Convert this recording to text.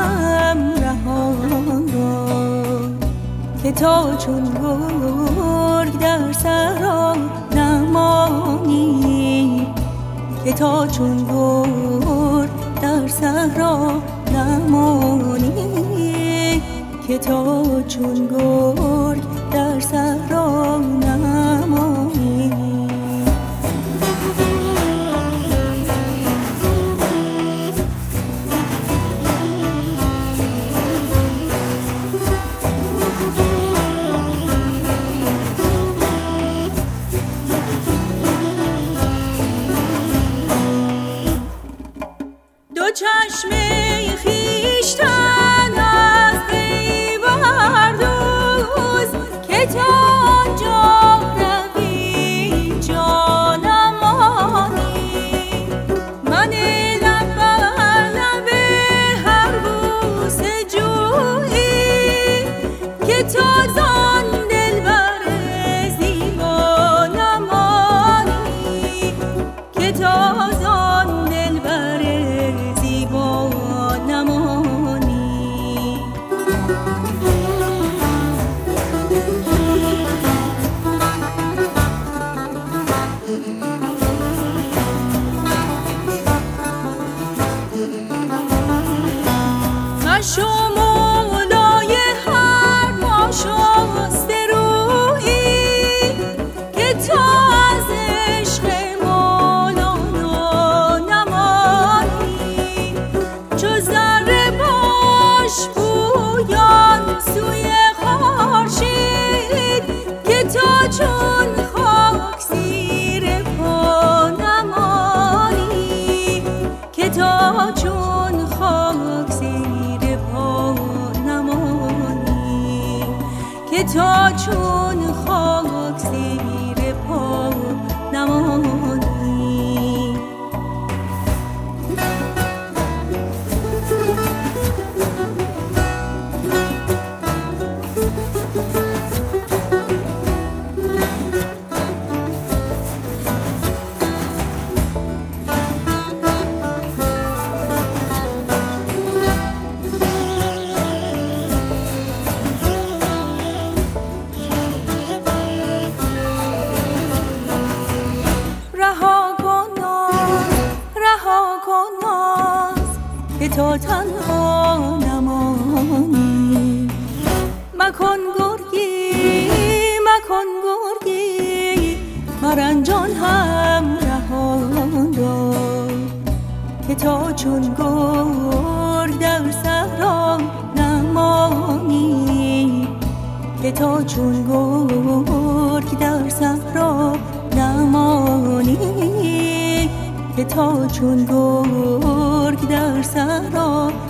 همراهان را که تا چون گرگ در صحرا نمانی، که تا چون گرگ در صحرا نمانی، که تا چون گرگ در صحرا نمانی. دو چشم خویشتن از پی بردوز که تا آنجا روی جانم مانی. من لب بر لب هر بوسه جویی که تا زان دلبر زیبا نمانی، که تا زان دلبر زیبا نمانی. مشو مولای هر ناشسته رویی که تا از عشق مولانا نمانی. چو ذره باش پویان سوی خورشید که تا چون خاک زیر پا نمانی، که تا چون خاک زیر پا نمانی، که تا چون خاک زیر پا نمانی. که تا تنها نمانی. مکن گرگی مکن گرگی مرنجان همراهان را که تا چون گرگ در صحرا نمانی، که تا چون گرگ در صحرا نمانی، که تا چون گرگ در صحرا